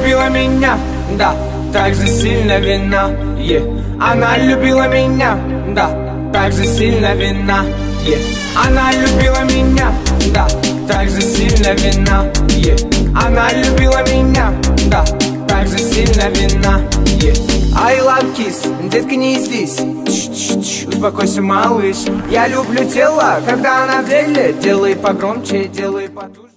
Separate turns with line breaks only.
любила меня, да, так же сильно вина, Она любила меня, да, так же сильно вина, Она любила меня, да, так же сильно вина, Она любила меня, да, так же сильно вина, I love kiss, детка не здесь. Успокойся, малыш. Я люблю тело, когда она в деле. Делай погромче, делай потуже.